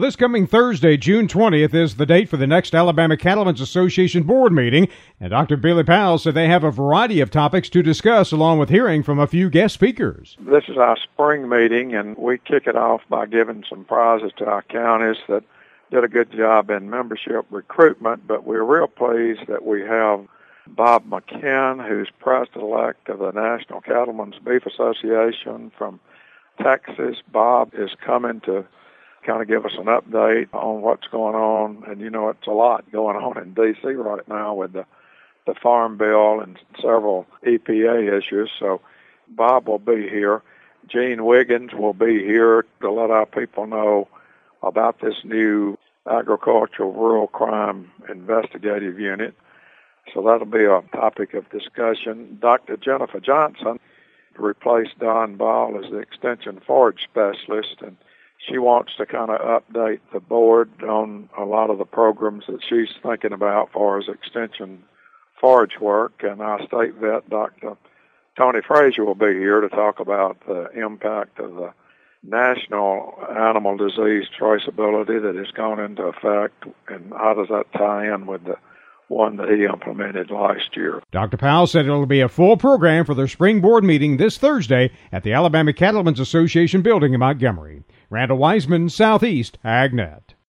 This coming Thursday, June 20th, is the date for the next Alabama Cattlemen's Association board meeting, and Dr. Billy Powell said they have a variety of topics to discuss, along with hearing from a few guest speakers. This is our spring meeting, and we kick it off by giving some prizes to our counties that did a good job in membership recruitment, but we're real pleased that we have Bob McKinn, who's president-elect of the National Cattlemen's Beef Association from Texas. Bob is coming to kind of give us an update on what's going on. And, it's a lot going on in D.C. right now with the Farm Bill and several EPA issues. So Bob will be here. Gene Wiggins will be here to let our people know about this new agricultural rural crime investigative unit. So that'll be a topic of discussion. Dr. Jennifer Johnson replaced Don Ball as the Extension Forage Specialist, and she wants to kind of update the board on a lot of the programs that she's thinking about for as Extension forage work. And our state vet, Dr. Tony Frazier, will be here to talk about the impact of the national animal disease traceability that has gone into effect, and how does that tie in with the one that he implemented last year. Dr. Powell said it'll be a full program for their spring board meeting this Thursday at the Alabama Cattlemen's Association building in Montgomery. Randall Wiseman, Southeast AgNet.